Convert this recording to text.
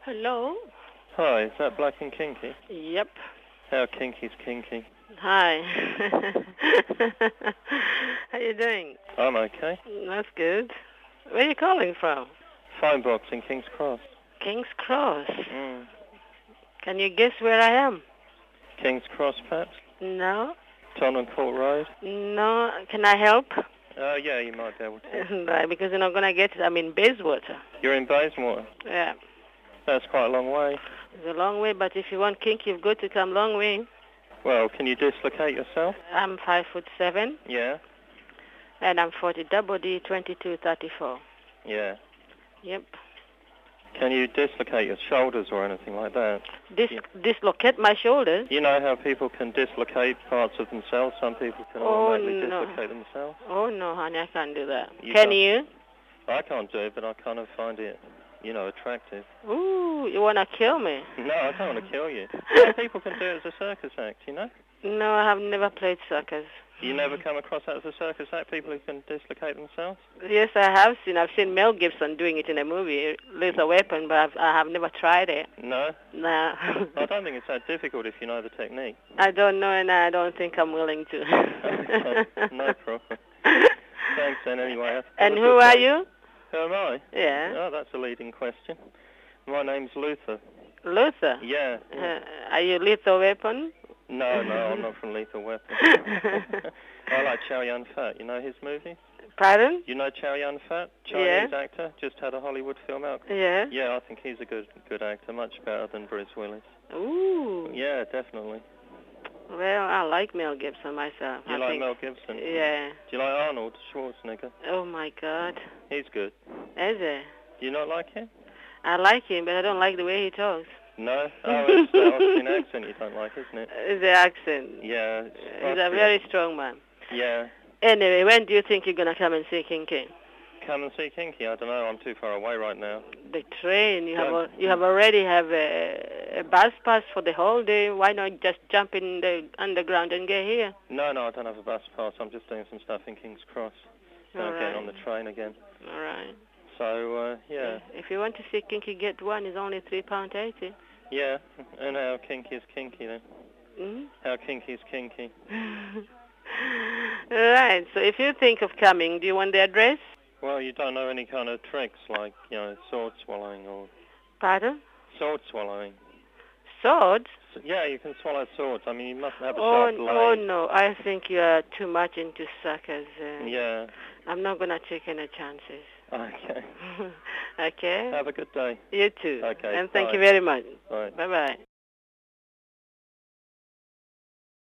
Hello? Hi, is that Black and Kinky? Yep. How kinky's kinky? Hi. How you doing? I'm okay. That's good. Where are you calling from? Phone box in King's Cross. King's Cross. Mm. Can you guess where I am? King's Cross, perhaps? No? Tottenham Court Road? No. Can I help? Yeah, you might be able to. Right, because you're not going to get it. I'm in Bayswater. You're in Bayswater? Yeah. That's quite a long way. It's a long way, but if you want kink, you've got to come long way. Well, can you dislocate yourself? I'm 5'7", Yeah? and I'm 40 double D 2234. Yeah. Yep. Can you dislocate your shoulders or anything like that? Dislocate my shoulders? You know how people can dislocate parts of themselves? Some people can automatically dislocate themselves? Oh, no, honey, I can't do that. You Can can't? you? I can't do it, but I kind of find it, attractive. Ooh, you want to kill me? No, I don't want to kill you. Some people can do it as a circus act, No, I have never played circus. You never come across that as a circus act, people who can dislocate themselves? Yes, I have seen. I've seen Mel Gibson doing it in a movie, Lethal Weapon, but I have never tried it. No? No. I don't think it's that difficult if you know the technique. I don't know, and I don't think I'm willing to. Okay, no problem. Thanks then, anyway. And who are you? Who am I? Yeah. Oh, that's a leading question. My name's Luther. Luther? Yeah. Are you Lethal Weapon? No, I'm not from Lethal Weapon. I like Chow Yun-fat. You know his movies? Pardon? You know Chow Yun-fat? Chinese actor? Just had a Hollywood film out. Yeah. Yeah, I think he's a good actor, much better than Bruce Willis. Ooh. Yeah, definitely. Well, I like Mel Gibson myself. You like Mel Gibson? Yeah. Do you like Arnold Schwarzenegger? Oh, my God. He's good. Is he? Do you not like him? I like him, but I don't like the way he talks. No? Oh, it's the Austrian accent you don't like, isn't it? It's the accent. Yeah. He's a very strong man. Yeah. Anyway, when do you think you're going to come and see Kinky? Come and see Kinky? I don't know. I'm too far away right now. The train. You have already have a bus pass for the whole day. Why not just jump in the underground and get here? No, I don't have a bus pass. I'm just doing some stuff in King's Cross. I'm getting on the train again. All right. So, yeah. If you want to see Kinky, get one. It's only £3.80. Yeah. And how kinky is kinky then? Mm-hmm. How kinky is kinky? Right. So if you think of coming, do you want the address? Well, you don't know any kind of tricks like, sword swallowing or... Pardon? Sword swallowing. Swords? Yeah, you can swallow swords. I mean, you must have a sharp blade. Oh, no. I think you are too much into circus. Yeah. I'm not going to take any chances. Okay. Okay? Have a good day. You too. Okay. And thank you very much. Bye. Bye-bye.